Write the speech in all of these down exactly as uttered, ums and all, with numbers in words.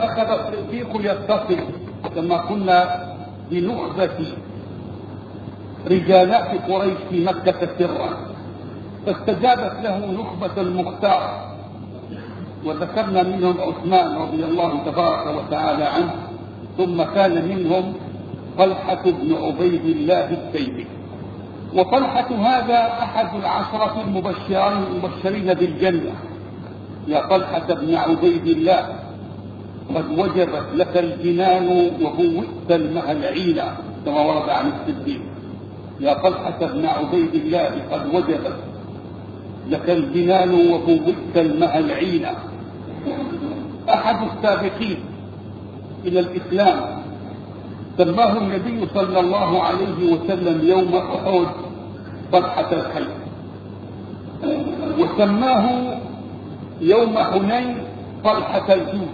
أخذ الصديق يتصل كما كنا بنخبة رجالات قريش في مكة سرا، فاستجابت له نخبة المختار، وذكرنا منهم عثمان رضي الله تبارك وتعالى عنه، ثم كان منهم طلحة بن عبيد الله التيمي. وطلحة هذا أحد العشرة المبشرين المبشرين بالجنة. يا طلحة بن عبيد الله قد وجبت لك الجنان وبوئت الماء العيلة، كما ورد عن الصديق. يا طلحة بن عبيد الله قد وجبت لك الجنان وبوئت الماء العيلة. أحد السابقين إلى الإسلام سماه النبي صلى الله عليه وسلم يوم أحد طلحة الخير، وسماه يوم حنين طلحة الجود،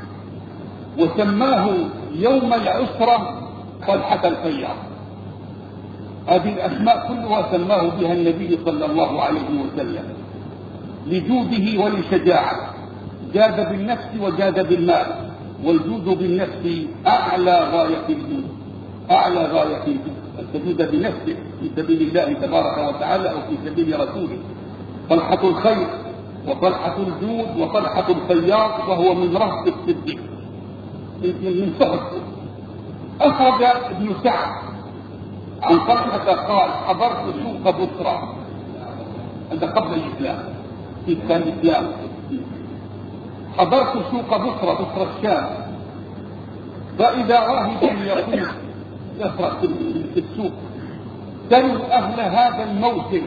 وسماه يوم العسرة طلحة الخيار. هذه الأسماء كلها سماه بها النبي صلى الله عليه وسلم لجوده ولشجاعته. جاد بالنفس وجاد بالمال، والجود بالنفس أعلى غاية الجود، أعلى غاية الجود، أن تجود بنفسك في سبيل الله تبارك وتعالى أو في سبيل رسوله. طلحة الخير وطلحة الجود وطلحة الخيار، وهو من رهط الصديق من صحبه. أخرج ابن سعد عن طلحة قال: حضرت سوق بصرى، هذا قبل الإسلام، في كان الإسلام. حضرت سوق بصرى، بصرى الشام، فإذا راهب يقول يسرق في السوق: سلوا أهل هذا الموسم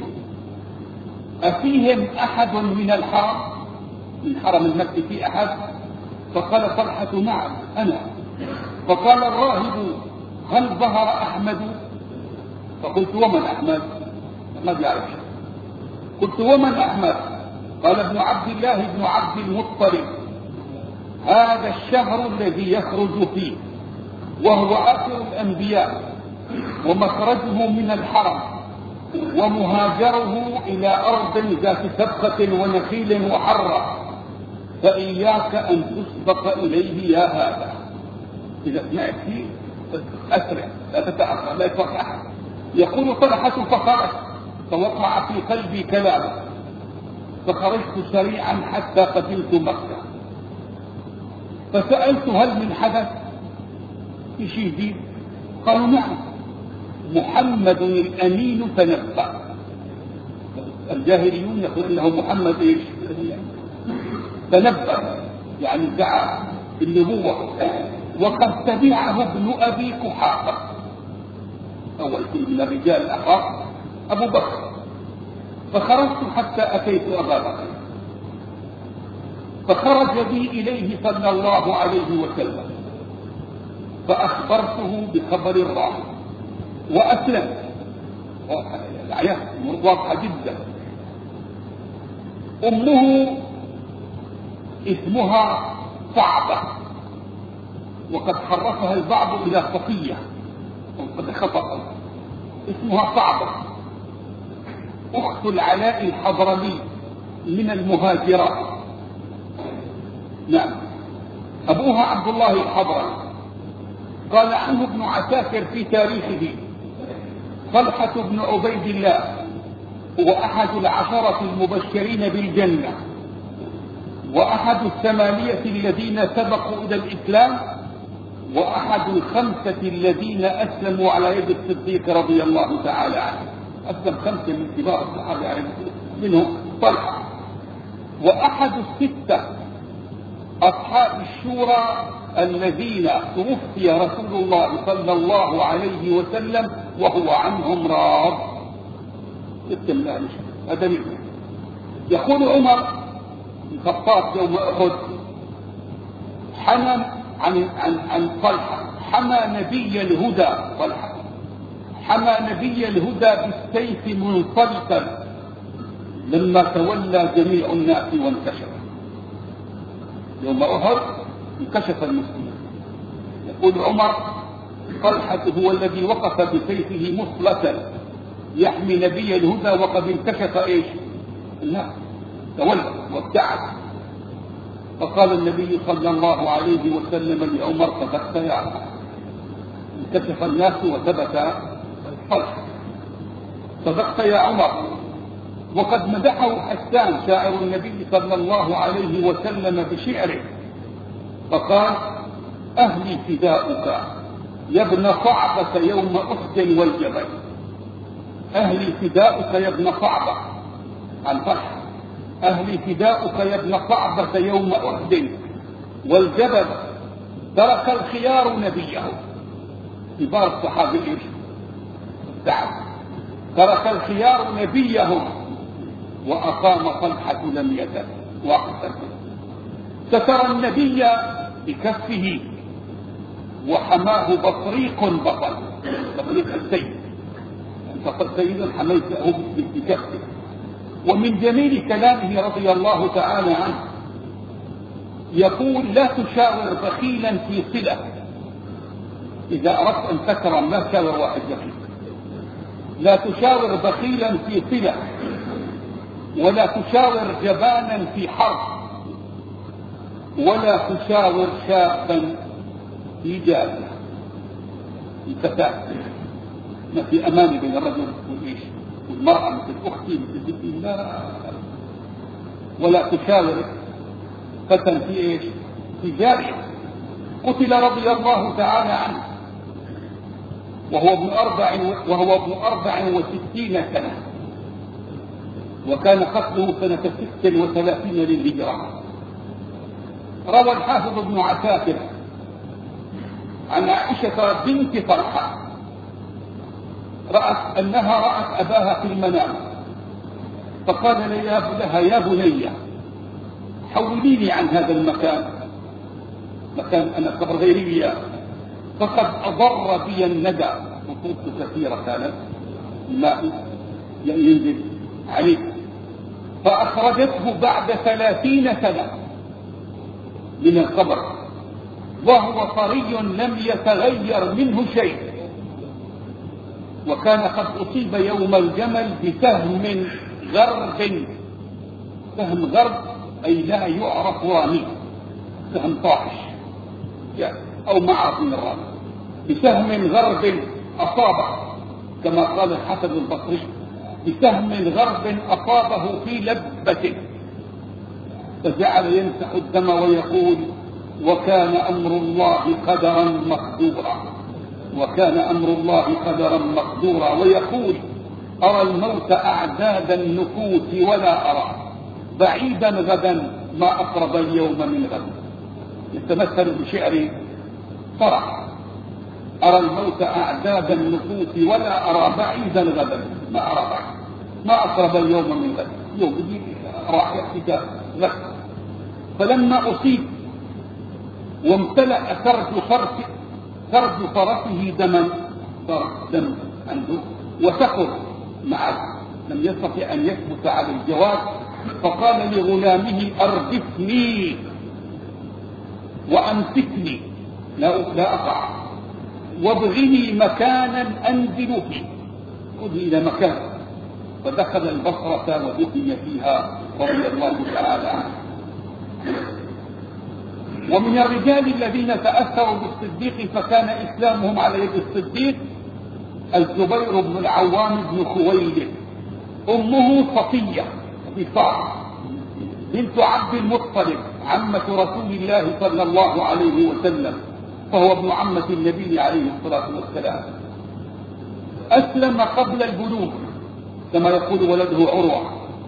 أفيهم أحد من الحرم، من حرم المكي في أحد؟ فقال طلحة: نعم أنا. فقال الراهب: هل ظهر أحمد؟ فقلت: ومن أحمد؟ ما بيعرف. قلت: ومن أحمد؟ قال: ابن عبد الله بن عبد المطلب، هذا الشهر الذي يخرج فيه، وهو آخر الأنبياء، ومخرجه من الحرم، ومهاجره إلى أرض ذات سبخة ونخيل وحرة، فإياك أن تسبق إليه يا هذا. إذا سمعت فيه أسرع، لا تتأخر، لا يترك أحد. يقول طلحة: فخرجت، فوقع في قلبي كلامه، فخرجت سريعا حتى قدمت مكة، فسألت: هل من حدث؟ في شيء جديد؟ قالوا: نعم، محمد الأمين تنبأ. الجاهليون يقول انه محمد ايش؟ تنبأ، يعني ادعى النبوة. وقد تبعه ابن أبي قحافة، أول من الرجال الأحرار أبو بكر. فخرجت حتى أتيت أبا بكر، فخرج بي إليه صلى الله عليه وسلم، فأخبرته بخبر الراهب وأسلم. الآية واضحة جدا. أمه اسمها صعبة، وقد حرفها البعض إلى صفية، وقد خطأ. اسمها صعبة، أخت العلاء الحضرمي من المهاجرات. نعم، أبوها عبد الله الحضرمي. قال عنه ابن عساكر في تاريخه: طلحة بن عبيد الله هو أحد العشرة المبشرين بالجنة، وأحد الثمانية الذين سبقوا إلى الإسلام، وأحد الخمسة الذين أسلموا على يد الصديق رضي الله تعالى عنه. أسلم خمسة من كبار الصحابة يعني، منهم طلحة. وأحد الستة أصحاب الشورى الذين توفي رسول الله صلى الله عليه وسلم وهو عنهم راض. هذا منه. يقول عمر بن الخطاب يوم أحد: حمى عن عن عن طلحة، حمى نبي الهدى طلحة، حمى نبي الهدى بالسيف منطلقا لما تولى جميع الناس وانكشف. يوم أحد انكشف المسلمين. يقول عمر: طلحة هو الذي وقف بسيفه مصلة يحمي نبي الهدى وقد انكشف ايش؟ الناس، تولى وابتعد. فقال النبي صلى الله عليه وسلم لعمر: صدقت يا عمر. انكشف الناس وثبت الصدق. صدقت يا عمر. وقد مدحه حسان شاعر النبي صلى الله عليه وسلم بشعره فقال: أهلي فداؤك يا ابن صعبة يوم أحد والجبل. أهلي فداؤك يا ابن صعبة عن فرح. أهلي فداؤك يا ابن صعبة يوم أحد والجبل. ترك الخيار نبيه. كبار الصحابة ايش؟ الدعم. ترك الخيار نبيهم وأقام طلحة لم يزل واقفا. ستر النبي بكفه وحماه بطريق بطل. بطريق السيد. فقد سيد حميته بكفه. ومن جميل كلامه رضي الله تعالى عنه يقول: لا تشاور بخيلا في صلة. إذا أردت أن تكرم لا تشاور واحد بخيل. لا تشاور بخيلا في صلة ولا تشاور جبانا في حرب ولا تشاور شابا في جارية. الفتاة ما في أمان بين الرجل والإيش والمرأة مثل أختي مثل بنتي. لا. ولا تشاور فتى في إيش في جارية. قتل رضي الله تعالى عنه وهو ابن أربع وهو ابن أربع وستين سنة، وكان قتله سنة ست وثلاثين للهجرة. روى الحافظ ابن عساكر عن عائشة بنت طلحة رأت أنها رأت أباها في المنام فقال لها: يا بني حوليني عن هذا المكان، مكان أنا قبر غيري، فقد أضر بي الندى. خطوط كثيرة كانت الماء ينزل عليه. فأخرجته بعد ثلاثين سنة من القبر وهو طري لم يتغير منه شيء. وكان قد أصيب يوم الجمل بسهم غرب. سهم غرب أي لا يعرف راميه، سهم طاحش أو معرف من الرامي. بسهم غرب أصابه كما قال الحسن البصري: بسهم غرب أصابه في لبة. فجعل يمسح الدم ويقول: وكان أمر الله قدرا مقدورا. وكان أمر الله قدرا مقدورا. ويقول: أرى الموت أعداد النفوس ولا أرى بعيدا غدا ما أقرب اليوم من غد. يتمثل بشعر فرح: أرى الموت أعداد النفوس ولا أرى بعيدا غدا ما أرى بعيد ما أقرب اليوم من غد. يوم دي راح يأتيك غد. فلما أصيب وامتلأ ثرد فرسه ثرد فرسه دما دم عنده وسقط معه لم يستطع أن يثبت على الجواد، فقال لغلامه: أردفني وأمسكني لا لا أقع وابغني مكانا أنزل فيه. خذ إلى مكان. فدخل البصرة ودفن فيها رضي الله تعالى عنه. ومن الرجال الذين تأثروا بالصديق فكان إسلامهم على يد الصديق الزبير بن العوام بن خويلد. أمه صفية بصار بنت عبد المطلب عمة رسول الله صلى الله عليه وسلم، فهو ابن عمة النبي عليه الصلاة والسلام. أسلم قبل البلوغ كما يقول ولده عروة،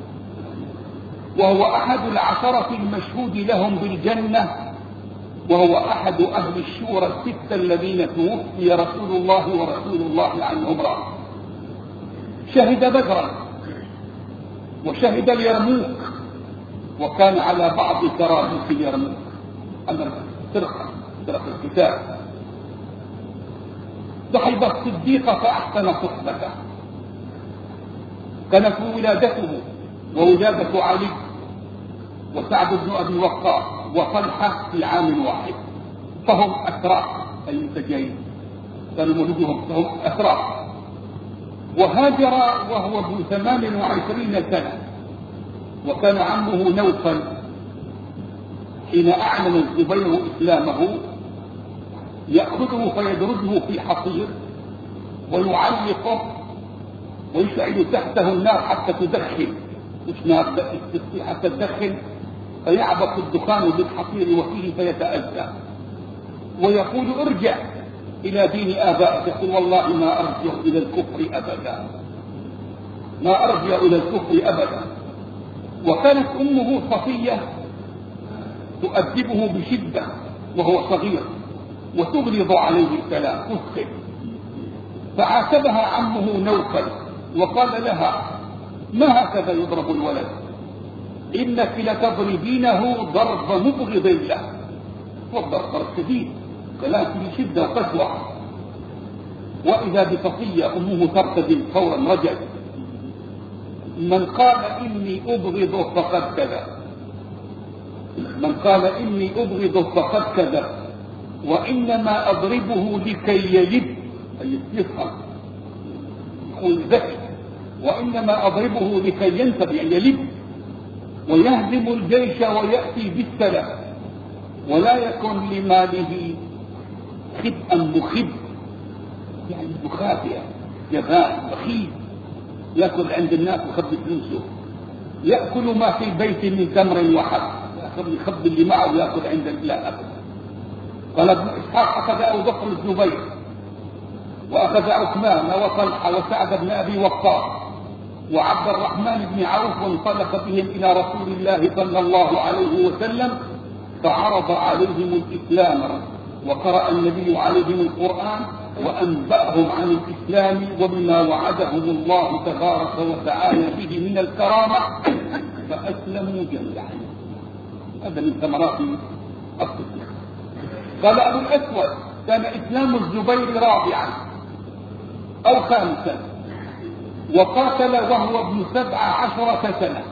وهو أحد العشرة المشهود لهم بالجنة، وهو أحد أهل الشورى الستة الذين توفي رسول الله ورسول الله عنهم راض. شهد بدرا وشهد اليرموك، وكان على بعض كرامة اليرموك أما فرقة فرقة الكتاب. صحب الصديق فأحسن صحبته. كانت ولادته وولادة علي وسعد بن أبي وقاص وطلحة في عام واحد، فهم أسراء أي منتجين، كانوا مولودهم فهم أسراء. وهاجر وهو ابن ثمان وعشرين سنة، وكان عمه نوفل حين أعلن الزبير إسلامه يأخذه فيدرجه في حصير ويعلقه ويشعل تحته النار حتى تدخن، مش نار حتى تدخن، فيعبق الدخان بالحصير وفيه فيتأذى، ويقول ارجع إلى دين آبائك، يقول والله ما أرجع إلى الكفر أبدا، ما أرجع إلى الكفر أبدا. وكانت أمه صفية تؤدبه بشدة وهو صغير وتغلظ عليه الكلام تسخن، فعاتبها عمه نوفل وقال لها ما هكذا يضرب الولد، إنك لتضربينه ضرب مبغض له، والضرب ضرب شديد، كلام فيه شدة وقسوة. وإذا بصفية أمه ترتدي فورا رجل، من قال إني أبغضه فقد كذب، من قال إني أبغضه فقد كذب، وإنما أضربه لكي يلب، أي يفهم يكون ذكي، وإنما أضربه لكي ينتبه يعني يلب ويهزم الجيش ويأتي بالسلام، ولا يكن لماله خبئا مخب، يعني مخافئا جبان بخيل، يأكل عند الناس ويخبي فلوسه، يأكل ما في البيت من تمر وحب، يخبي اللي معه ويأكل عند لا أبدا. قال ابن إسحاق أخذ أبو بكر الزبير وأخذ عثمان وطلحة وسعد بن أبي وقاص وعبد الرحمن بن عوف وانطلق بهم إلى رسول الله صلى الله عليه وسلم، فعرض عليهم الإسلام، وقرأ النبي عليهم القرآن وأنبأهم عن الإسلام وبما وعدهم الله تبارك وتعالى به من الكرامة، فأسلموا جميعا. هذا من ثمرات الصدق. قال أبو الأسود كان إسلام الزبير رابعا أو خامسا، وقاتل وهو ابن سبع عشرة سنة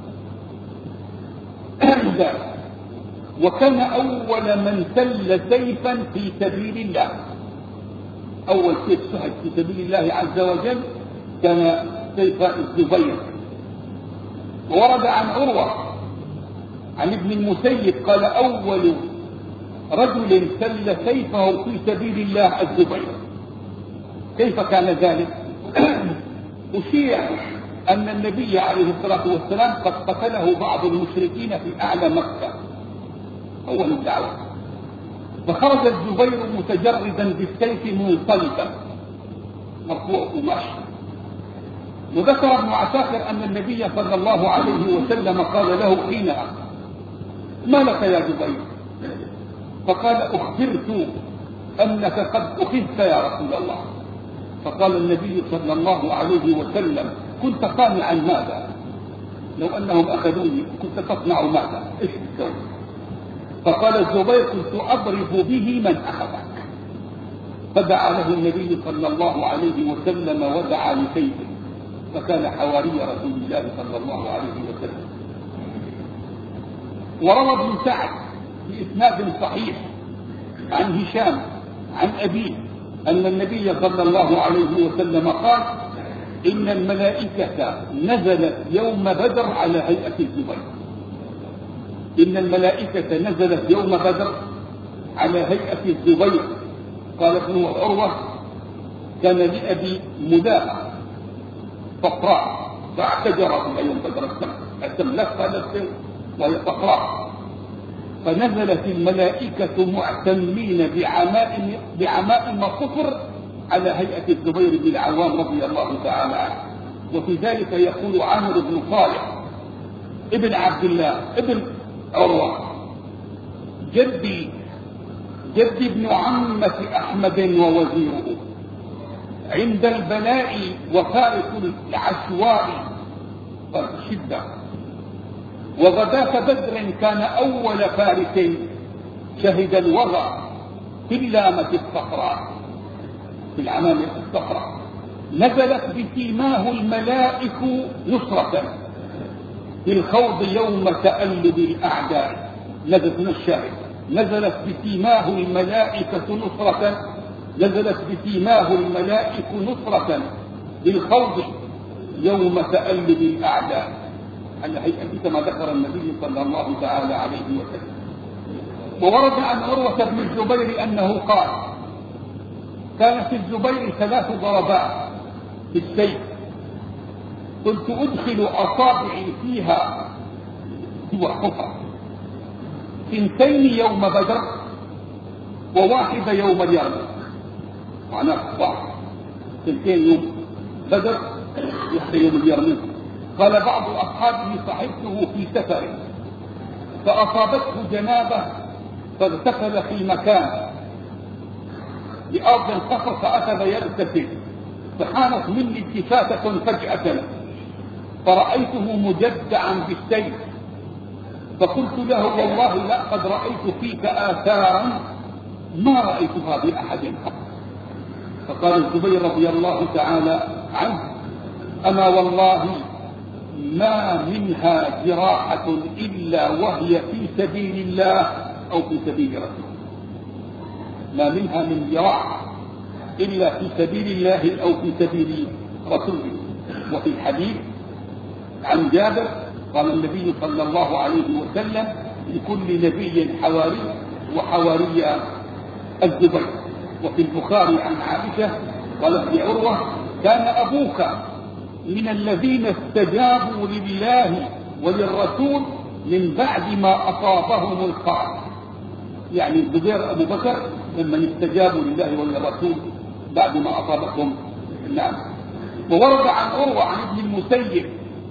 وكان أول من سل سيفا في سبيل الله، أول سيف سحب في سبيل الله عز وجل كان سيف الزبير. وورد عن عروة عن ابن المسيب قال أول رجل سل سيفه في سبيل الله الزبير. كيف كان ذلك؟ أشيع أن النبي عليه الصلاة والسلام قد قتله بعض المشركين في أعلى مكة أول الدعوة، فخرج الزبير متجردا بالسيف منطلقا مرفوع وماشي. وذكر ابن عساكر أن النبي صلى الله عليه وسلم قال له حينها ما لك يا زبير؟ فقال أخبرت أنك قد أخذت يا رسول الله. فقال النبي صلى الله عليه وسلم كنت صانعا ماذا؟ لو أنهم أخذوني كنت تصنع ماذا؟ إيش تسوي؟ فقال الزبير كنت أضرب به من أخذك. فدعا له النبي صلى الله عليه وسلم ودعا لسيفه، فكان حواري رسول الله صلى الله عليه وسلم. وروى ابن سعد بإسناد صحيح عن هشام عن أبيه أن النبي صلى الله عليه وسلم قال إن الملائكة نزلت يوم بدر على هيئة الزبير. إن الملائكة نزلت يوم بدر على هيئة الزبير. قال ابن عروة كان لأبي ملاء فقراء فاعتجر في يوم بدر التملك هذا السن وهي فقراء، فنزلت الملائكة معتمين بعمائم بعمائم صفر على هيئة الزبير بن العوام رضي الله تعالى عنه. وفي ذلك يقول عامر بن صالح ابن عبد الله ابن عروة جدي جدي ابن عمة أحمد ووزيره عند البلاء وفارس العشواء شدة، وغداة بدر كان أول فارس شهد الوغى في اللامة الصخراء في العمامة الصخراء. نزلت بسيماه الملائك نصرة في الخوض يوم تألب الأعداء. نزلت من الشاهد نزلت بسيماه الملائكة نصرة نزلت بسيماه الملائك نصرة بالخوض يوم تألب الأعداء على هيئة كما ذكر النبي صلى الله تعالى عليه وسلم. وورد عن عروة بن الزبير أنه قال: كان في الزبير ثلاث ضربات في السيف، كنت أدخل أصابعي فيها وحفر، ثنتين يوم بدر وواحدة يوم اليرموك. معناه واحد، ثنتين يوم بدر واحدة يوم اليرموك. قال بعض أصحابه: صحبته في سفر فأصابته جنابة فاغتسل في مكان بأرض القصر فأخذ يغتسل، فحانت مني التفاتة فجأة فرأيته مجدعا بالسيف، فقلت له: والله لقد رأيت فيك آثارا ما رأيتها بأحد قط. فقال الزبير رضي الله تعالى عنه: أما والله ما منها جراحة إلا وهي في سبيل الله أو في سبيل رسوله. ما منها من جراحة إلا في سبيل الله أو في سبيل رسوله. وفي الحديث عن جابر قال النبي صلى الله عليه وسلم: لكل نبي حواري وحواري الزبير. وفي البخاري عن عائشة قالت لعروة: كان أبوك من الذين استجابوا لله وللرسول من بعد ما أصابهم القرح. يعني الزبير أبو بكر لما استجابوا لله وللرسول بعد ما أصابتهم النعم. وورد عن عروة عن ابن المسيب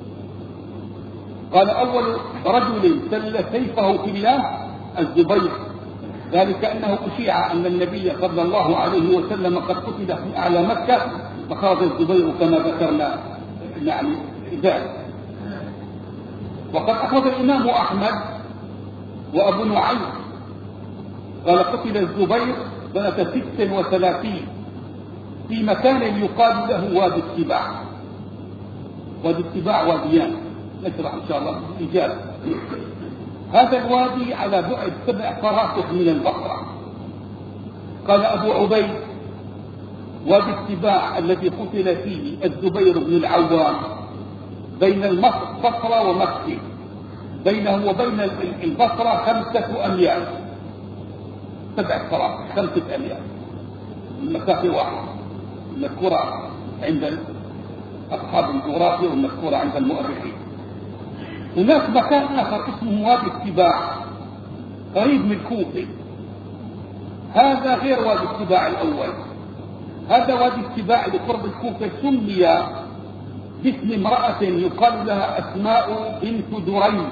قال: أول رجل سل سيفه في الله الزبير، ذلك أنه أشيع أن النبي صلى الله عليه وسلم قد قتل في أعلى مكة فخرج الزبير كما ذكرنا يعني ذلك. وقد أخذ الإمام أحمد وأبو نعيم قال: قتل الزبير سنة ست وثلاثين في مكان يقال له وادي السباع. وادي السباع واديان نشرح إن شاء الله إجابة. هذا الوادي على بعد سبع فراسخ من البصرة. قال أبو عبيد: وادي السباع الذي قتل فيه الزبير بن العوام بين البصرة ومكة، بينه وبين البصرة خمسة أميال، سبع فراسخ خمسة أميال، المسافة واحدة المذكورة عند أصحاب الجغرافيا والمذكورة عند المؤرخين. هناك مكان آخر اسمه وادي السباع قريب من الكوفة، هذا غير وادي السباع الأول. هذا وادي السباع لقرب الكوفة سمي باسم امرأة يقال لها أسماء بنت دريم،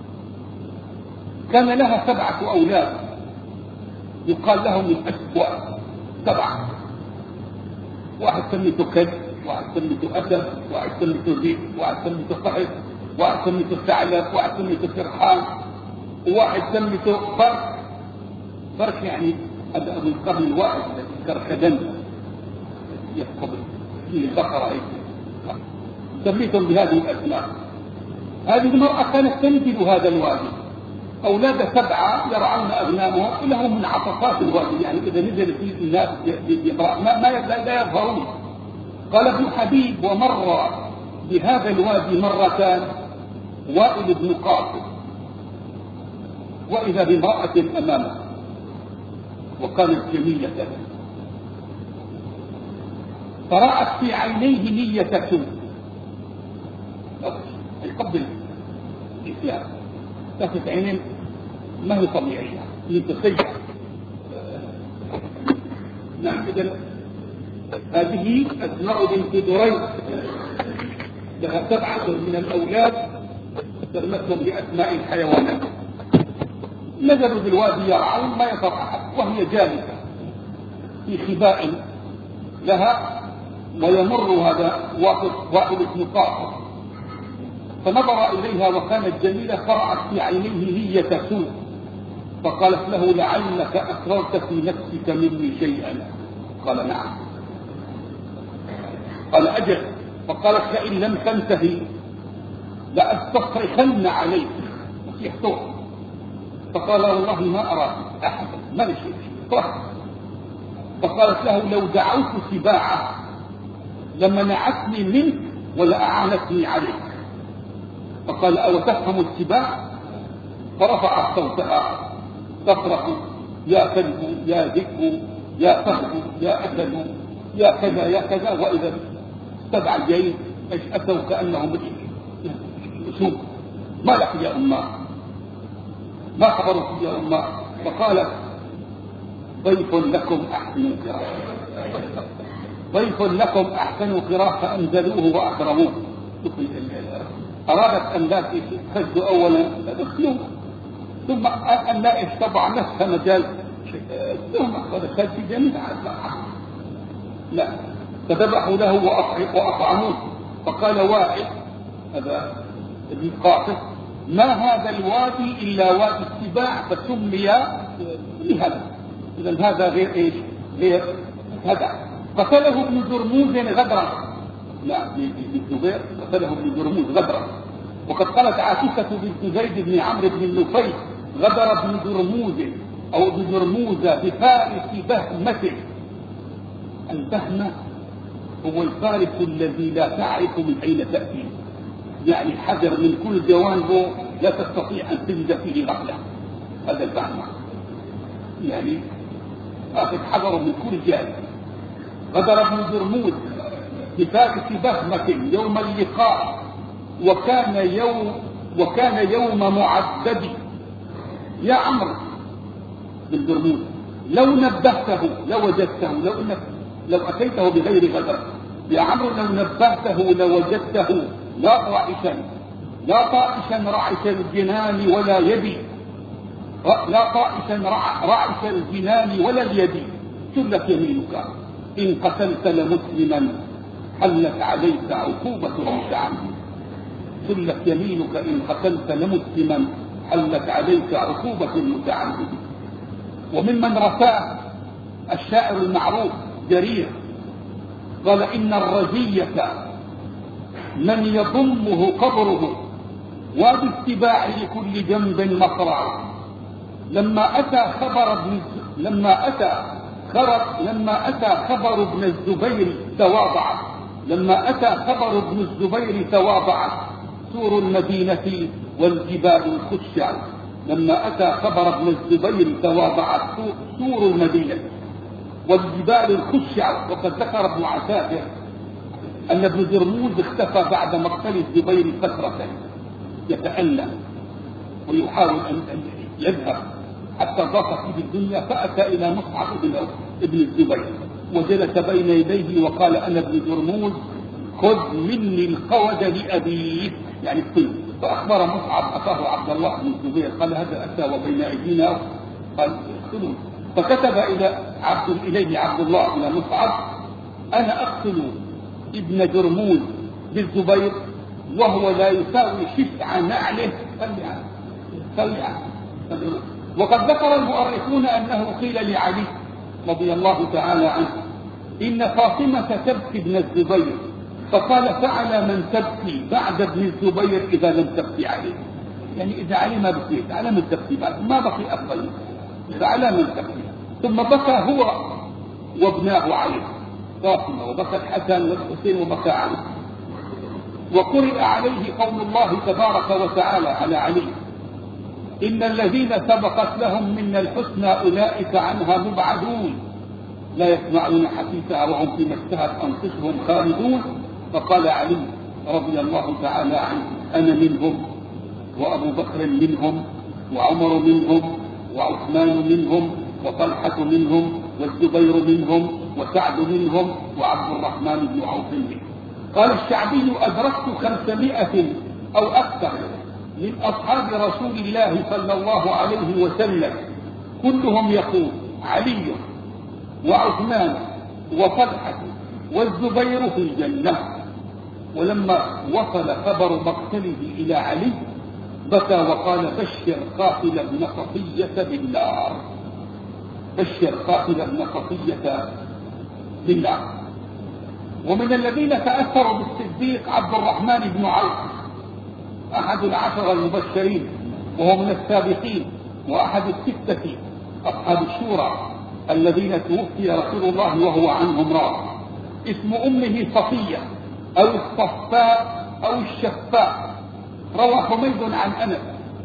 كان لها سبعة أولاد يقال لهم الأسوأ سبعة، واحد سميته كلب، واحد سميته أسد، واحد سميته ذئب، واحد سميته قحط، واحد سميته ثعلب، واحد سميته سرحان، وواحد سميته فرخ. فرخ يعني هذا من القرن الواحد كرخدن يفقد فيه البقرة هيك، سميتهم بهذه الأسماء. هذه المرأة كانت تنزل هذا الوادي، أولاد سبعة يرعون أغنامهم لهم من عطفات الوادي، يعني إذا نزل فيه الناس ما, ما لا يظهرون. قال ابن حبيب: ومر بهذا الوادي مرتان وائل بن قاسم وإذا بامرأة أمامه وكانت جميلة فرأت في عينيه نية سوء، يقبل الإسلام تحت عين ما هي طبيعية لتسيح. نعم. إذن هذه أسماء بنت دريم لها سبعة من الأولاد سمتهم بأسماء الحيوانات. نزلوا بالوادي يرعون ما يطر أحد، وهي جالسة في خباء لها، ويمر هذا وائل بن قاسم فنظر إليها وكانت جميلة، فرأت في عينيه نية سوء، فقالت له: لعلك أسررت في نفسك مني شيئا. قال: نعم. قال: أجل. فقالت: فإن لم تنتهي لأستصرخن عليك نصيحته. فقال: والله ما أراك أحدا، ما لشيء. فقالت له: لو دعوت سباعة لمنعتني منك ولأعانتني عليك. فقال: أو تفهم السباع؟ فرفعت صوتها تصرخ يا كلب يا ذئب يا فهد يا أسد يا كذا يا كذا، وإذا استدعى الجيش ايش أتوا كأنهم شوف ما لك يا أمه، ما خبرك يا أمه؟ فقالت ضيف لكم أحسن قراءة، ضيف لكم أحسن قراءة فأنزلوه وأكرموه. أرادت أن لا تخذ أولا دخلوه، ثم أن لا اشتبع نفسها مجال ثم أخذ في جميع لا فذبحوا له وأطعموه. فقال واحد هذا ابن قاطف ما هذا الوادي إلا وادي السباع فسمي لهذا. إذن هذا غير إيش؟ غير هذا. قتله ابن جرموز غدرا، لا بالزبير قتله ابن جرموز غدرا. وقد قالت عاتكة بنت زيد بن عمرو بن النفيل غدر ابن جرموز أو ابن جرموز بفارس بهمة. البهمة هو الفارس الذي لا تعرف من أين تأتي، يعني حذر من كل جوانبه لا تستطيع أن تجد فيه غفلة، هذا البهمة يعني أخذ حذره من كل جانب. غدر ابن جرموز بفارس بهمة يوم اللقاء وكان يوم وكان يوم معدد. يا عمرو بن جرموز لو نبهته لوجدته، لو انك لو اتيته بغير غدر، يا عمرو لو نبهته لوجدته لا طائشا لا طائشا رعش الجنان ولا يدي، لا طائشا رعش الجنان ولا اليد. سلت يمينك إن قتلت لمسلما حلت عليك عقوبة المتعمد. سلت يمينك إن قتلت لمسلما حلت عليك عقوبة المتعمد. وممن رثاه الشاعر المعروف جرير قال إن الرزية من يضمه قبره وادي السباع لكل جنب مقرع. لما أتى خبر ابن لما أتى خبر لما أتى خبر ابن الزبير تواضعت لما أتى خبر ابن الزبير تواضعت سور المدينة والجبال الخشع. لما أتى خبر ابن الزبير تواضعت سور المدينة والجبال الخشع. وقد ذكر ابن عساكر أن ابن جرموز اختفى بعد مقتل الزبير فترة يتألم ويحاول أن يذهب حتى ضاقت به الدنيا، فأتى إلى مصعب ابن الزبير وجلس بين يديه وقال أنا ابن جرموز خذ مني القود لأبيه، يعني الطين. فأخبر مصعب أخاه عبد الله بن الزبير قال هذا أتى وبين أيدينا، قال اقتلوه. فكتب إلى عبد إليه عبد الله إلى مصعب أنا أقتل ابن جرموز بالزبير وهو لا يساوي شسع نعله فليعه. وقد ذكر المؤرخون أنه قيل لعلي رضي الله تعالى عنه إن فاطمة تبكي ابن الزبير، فقال فعلى من تبكي بعد ابن الزبير إذا لم تبكي عليه، يعني إذا علي ما بكيت على من تبكي بعد ما بقي أفضل، فعلى من تبكي. ثم بكى هو وابناه علي فاطمة، وبكى الحسن والحسين وبكى علي. وقرئ عليه قول الله تبارك وتعالى على علي إن الذين سبقت لهم من الحسنى أولئك عنها مبعدون لا يسمعون حديثها وهم فيما اشتهت أنفسهم خالدون. فقال علي رضي الله تعالى عنه أنا منهم وأبو بكر منهم وعمر منهم وعثمان منهم وطلحة منهم والزبير منهم وسعد منهم وعبد الرحمن بن عوف منهم. قال الشعبي أدركت خمسمائة أو أكثر من أصحاب رسول الله صلى الله عليه وسلم كلهم يقول علي وعثمان وطلحة والزبير في الجنة. ولما وصل خبر مقتله إلى علي بكى وقال بشر قاتل ابن صفية بالنار، بشر قاتل ابن صفية بالنار. ومن الذين تأثروا بالصديق عبد الرحمن بن عوف أحد العشر المبشرين وهو من السابقين وأحد الستة أصحاب الشورى الذين توفي رسول الله وهو عنهم راض. اسم أمه صفية أو الصفاء أو الشفاء. روى حميد عن أنس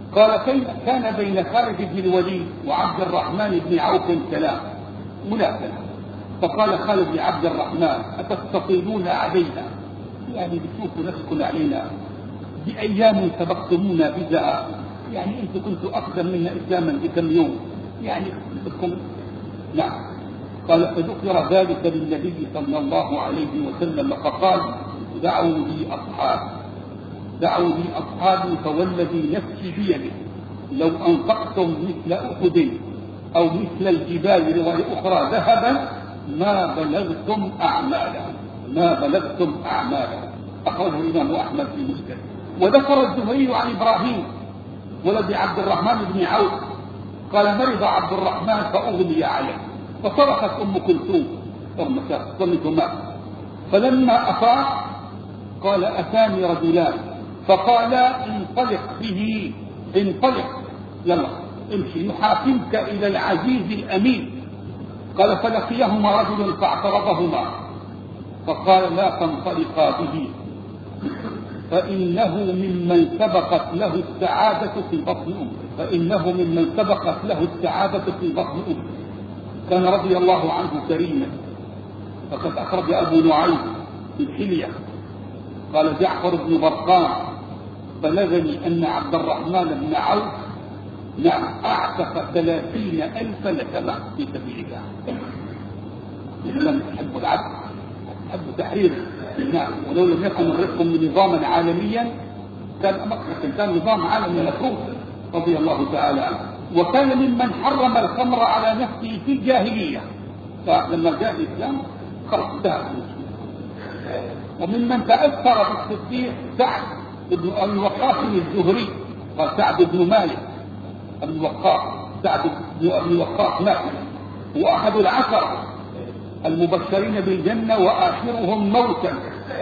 قال كان بين خالد بن الوليد وعبد الرحمن بن عوف كلام ملاكمة، فقال خالد لعبد الرحمن أتستطيلون علينا، يعني بتشوفوا نفسكم علينا بأيام سبقتمونا بها، يعني أنتم كنتوا أقدم منا إسلاما بكم يوم، يعني بدكم. نعم. قال فذكر ذلك للنبي صلى الله عليه وسلم فقال دعوا لي أصحابي دعوا لي أصحابي فوالذي نفسي بيده لو أنفقتم مثل أحد أو مثل الجبال رواية أخرى ذهبا ما بلغتم أعمالهم ما بلغتم أعمالهم أخرجه الإمام أحمد في مسند. وذكر الزهري عن إبراهيم ولد عبد الرحمن بن عوف قال مرض عبد الرحمن فأغمي عليه فصرخت أم كلثوم صمت مات، فلما أفاق قال أتاني رجلان فقالا انطلق به انطلق يلا امشي نحاكمك إلى العزيز الأمين. قال فلقيهما رجل فاعترضهما فقال لا تنطلقا به فإنه ممن سبقت له السعادة في بطن أمه فإنه ممن سبقت له السعادة في بطن أمه. كان رضي الله عنه كريما، فقد أخرج أبو نعيم في الحلية قال جعفر بن برقان بلغني أن عبد الرحمن بن عوف نعم أعتق ثلاثين ألف نسمة في سبيل الله. من تحب العدل تحب تحرير نعم، ولو لم يكن الرزق نظاما عالميا كان كان نظام عالمي مفروض رضي الله تعالى عنه. وكان ممن حرم الخمر على نفسه في الجاهلية، فلما جاء الإسلام خلص انتهى. وممن تأثر بالصديق سعد بن أبي وقاص الزهري قال سعد بن مالك أبي وقاص سعد بن أبي وقاص مات هو أحد العشرة المبشرين بالجنة وآخرهم موتا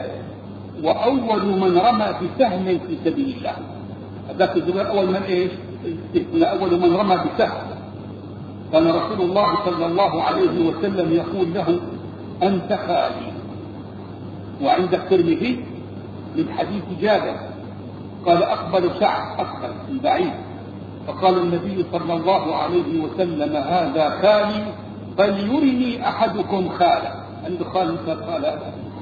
وأول من رمى بسهم في سبيل الله. ذاك الزبير أول من إيش؟ أول من رمى بسهم. كان رسول الله صلى الله عليه وسلم يقول له أنت خالي. وعند الترمذي من حديث جابر قال أقبل سعد أقبل من بعيد فقال النبي صلى الله عليه وسلم هذا خالي فليرني أحدكم خاله. عند خال قال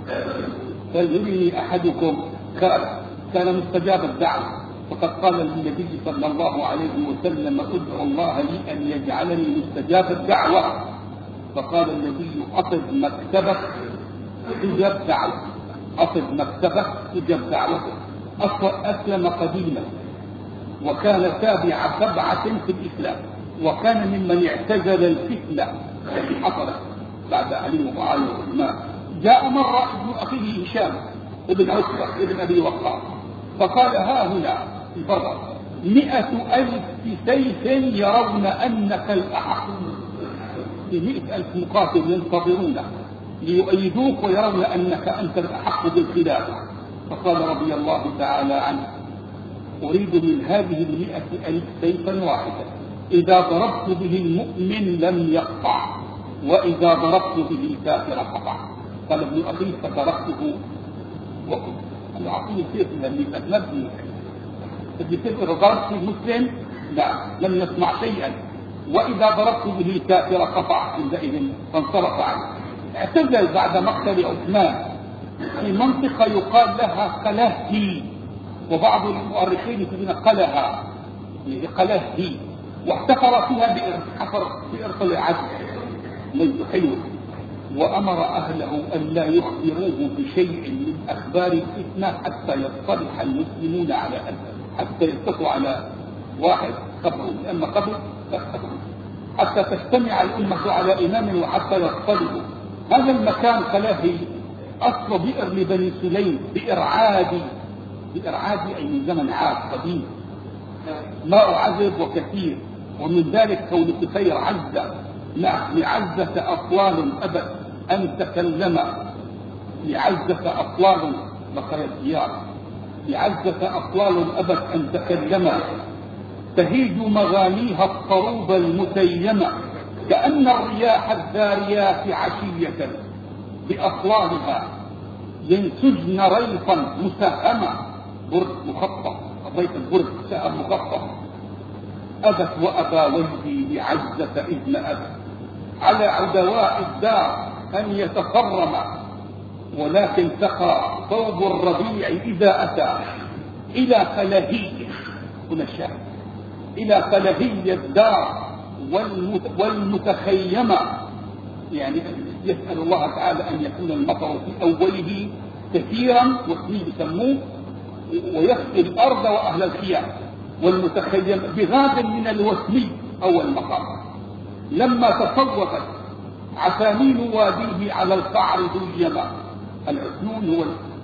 فليرني أحدكم خاله. كان مستجاب الدعوة فقد قال للنبي صلى الله عليه وسلم ادعو الله لي أن يجعلني مستجاب الدعوة. فقال النبي أطب مكتبك تجب دعوة أطب مكتبك تجب دعوته. أسلم قديما وكان تابع سبعة في الإسلام وكان ممن اعتزل الفتنة التي حصلت بعد علي ومعاوية وعثمان. جاء مرة ابن أخيه هشام ابن عتبة ابن أبي وقاص فقال ها هنا في فرق مئة ألف سيف يرون أنك الأحق، في مئة ألف مقاتل ينتظرونك ليؤيدوك ويرون أنك أنت الأحق بالخلافة. فقال رضي الله تعالى عنه أريد من هذه المئة ألف سيفا واحدا إذا ضربت به المؤمن لم يقطع وإذا ضربت به الكافر قطع. قال ابن أخي فتركته وكنت أنا أعطيه سيف لأني أجنبني بدي سيف إذا ضربت المسلم لا لم يسمع شيئا وإذا ضربت به الكافر قطع عندئذ فانصرف عنه. اعتزل بعد مقتل عثمان في منطقة يقال لها قلهي وبعض المؤرخين يقولون قلها قلهي واحتفر فيها بئر حفر بئر طلع عزم ليس حلو وأمر أهله أن لا يخبروه بشيء من أخبار الفتنة حتى يصطلح المسلمون على أنه حتى يتفقوا على واحد قبله لأن قبل حتى تجتمع الأمة على إمام وحتى يصطلحوا. هذا المكان قلهي أصل بئر لبني سليم بئر عادي بئر عادي أي من زمن عاد قديم ماء عذب وكثير ومن ذلك كون كثير عزة لعزة أطوال أبد أن تكلم لعزة أطوال بقي الديار لعزة أطوال أبد أن تكلم تهيج مغانيها الطروب المتيمة كأن الرياح الذاريات عشية بأطوالها ينسجن ريفا مساهمة برد مخطط ريف البرد سهم مخطط أبت وأبى وجهي لعزة إذن أبت على عدواء الدار أن يتخرم، ولكن سقى ثوب الربيع إذا أتى إلى خلهي، هنا الشاهد، إلى خلهي الدار والمتخيمة، يعني يسأل الله تعالى أن يكون المطر في أوله كثيرا واسمه يسموه ويسقي الأرض وأهل الخيام، والمتخيم بغاد من الوسمي أو المطر. لما تصوفت عسانين واديه على القعر ذو اليمام، العسنون هو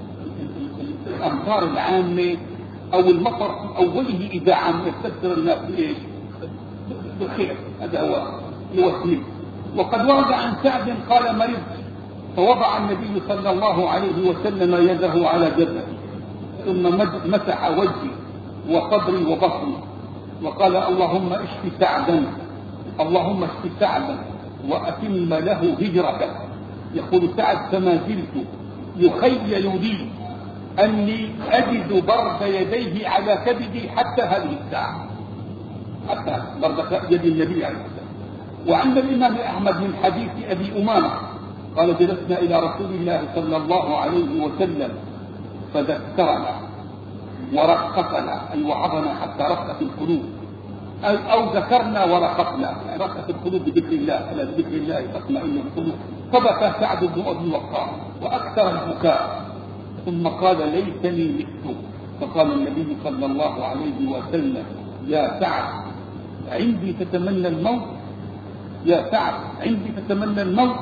الأمطار العامة أو المطر في أوله إذا عام يستبدر الناس بإيش؟ بالخير، هذا هو الوسمي. وقد ورد عن سعد قال مرضت فوضع النبي صلى الله عليه وسلم يده على جبهتي ثم مسح وجهي وقبري وبطني وقال اللهم اشف سعدا، اللهم اشف سعدا وأتم له هجرته. يقول سعد فما زلت يخيل لي أني أجد برد يديه على كبدي حتى هذه الساعة، حتى برد يد النبي عليه السلام. وعند الإمام أحمد من حديث أبي أمامة قال جلسنا إلى رسول الله صلى الله عليه وسلم فذكرنا ورققنا، أي وعظنا حتى رقت القلوب، أو ذكرنا ورققنا، يعني رقت القلوب بذكر الله، ألا بذكر الله تطمئن القلوب. فبكى سعد بن أبي وقاص وأكثر البكاء ثم قال ليتني مت. فقال النبي صلى الله عليه وسلم يا سعد عندي تتمنى الموت، يا سعد عندي تتمنى الموت،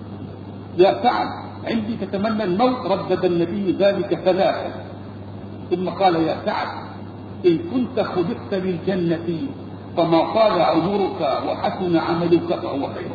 يا سعد عندي تتمنى الموت. ردد النبي ذلك ثلاثة ثم قال يا سعد إن كنت خلقت للجنة فما طال عمرك وحسن عملك فهو خير.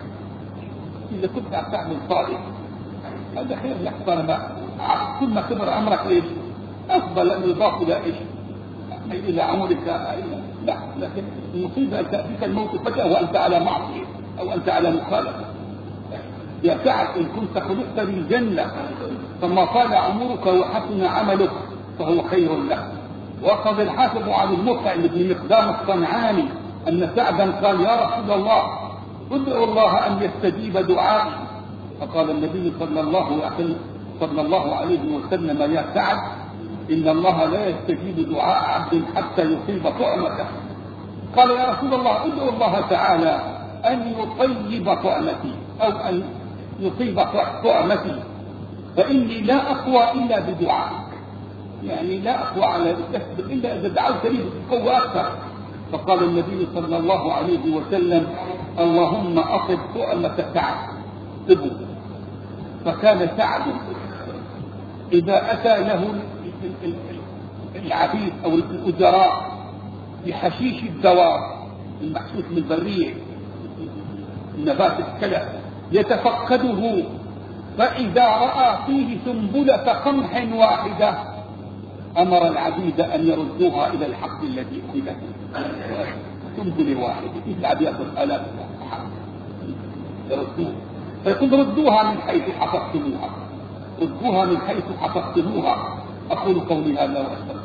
إذا كنت تعمل صالح هذا خير لك، طالما كل ما كبر عمرك ايش افضل ان يضاف الى ايش؟ الى عمرك. لا، لكن المصيبه ان تاتيك الموت فجاه وانت على معصيه او انت على مخالفه. يا سعد ان كنت خلقت للجنه فما طال عمرك وحسن عملك فهو خير لك. واخذ الحافظ عن المطعم بن مقدام الصنعاني ان سعدا قال يا رسول الله ادعو الله ان يستجيب دعائي. فقال النبي صلى الله عليه صلى الله عليه وسلم يا سعد إن الله لا يستجيب دعاء عبد حتى يصيب طعمته. قال يا رسول الله ادعو الله تعالى أن يطيب طعمتي أو أن يصيب طعمتي فإني لا أقوى إلا بدعائك، يعني لا أقوى على الكسب إلا إذا دعوت لي بقوة أكثر. فقال النبي صلى الله عليه وسلم اللهم أطب طعمة سعد طبوا. فكان سعد إذا أتى له العبيد أو الأجراء بحشيش الدواب المحسوس من البرية النبات الكلى يتفقده، فإذا رأى فيه سنبلة قمح واحدة أمر العبيد أن يردوها إلى الحق الذي أخذت سنبلة واحدة. العبيد يأخذ آلاف يردوها، فيقول ردوها من حيث حفظتموها، ردوها من حيث حفظتموها. أقول قولي هذا وأستغفر